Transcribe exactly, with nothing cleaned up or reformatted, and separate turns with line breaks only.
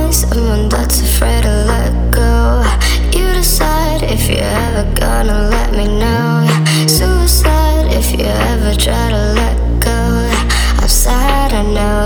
someone that's afraid to let go. You decide if you're ever gonna let me know. Suicide if you ever try to let go. I'm sad, I know.